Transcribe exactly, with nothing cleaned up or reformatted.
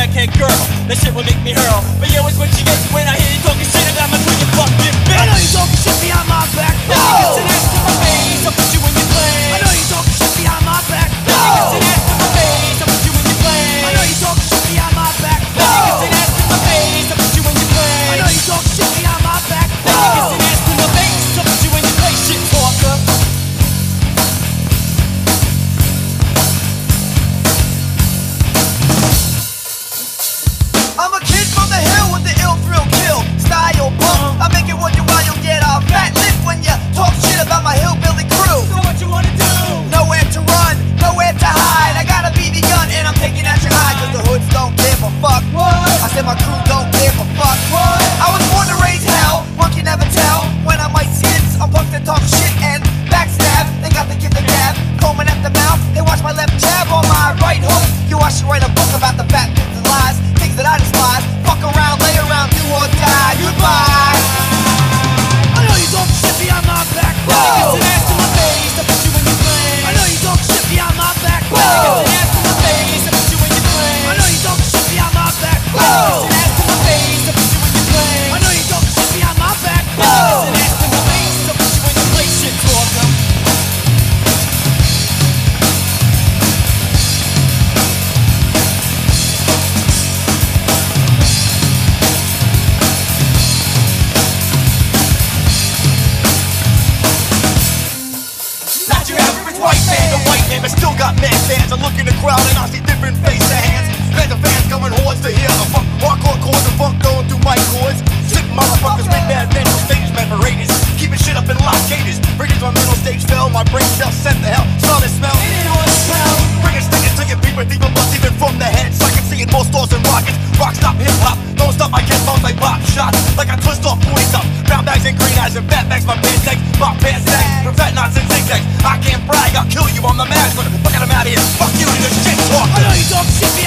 crackhead girl. That shit will make me hurl. But yo, it's what you get when I hear you talking shit about my twin, you fucking bitch. I know you talking shit behind my back. No! Niggas an ass to my face, I'll put you in your place. I know you talking shit behind my back. No! Niggas an ass to my face, I'll put you in your place. I know you talking shit behind my back. No! Niggas an ass to my face, I'll put you in your place. I know you talking shit behind my back. No! Niggas an ass to my face, I'll put you in your place. Shit talker. I'm a kid from the hill with the ill thrill kill style punk. I make it wonder why you'll get a fat lip when you talk shit about my hillbilly crew. So what you wanna do? Nowhere to run, nowhere to hide. I gotta be the gun and I'm taking out your eye. Cause the hoods don't give a fuck. What? I said my crew don't give a fuck. What? I was born to raise hell, one can never tell when I might skits. I'm punked that talk shit and backstab. They got the gift of gab, combing at the mouth. They watch my left jab on my right hook. You I should write a book about the fat myths and lies, things that I despise. Fuck around, lay around, do or die. Goodbye. I know you talk shit behind my back. Niggas an ass to my face, I'll put you in your place. I know you talk shit behind my back. Niggas an ass to my face, I'll put you in your place. I know you talk shit behind my back. Niggas an ass to my face, I'll put you in your place. I know you talk shit behind my back. Niggas an ass to my face, I'll put you in your place. Shit talker. Not your average white man, the white man, but still got mad fans. I look in the crowd and I see different face of hands. Fans of fans coming hordes to hear the funk, hardcore chords and funk going through my chords. Sick motherfuckers with mad mental stage memorators, keeping shit up in lock cages. Bringing my middle stage fell, my brain cells sent to hell. Smell and smell, bringing stickers to your people, deep bust even from the heads. I can see in most stores and rockets. Rock stop, hip hop, don't stop. I get bones like pop shots, like I twist off forty cups. Brown bags and green eyes and fat bags, my pants neck, my pants neck, from fat knots and zigzags. I can't brag, I'll kill you, I'm the master. Fuck it, I'm out of here. Fuck you and this shit talk. I know you talk shit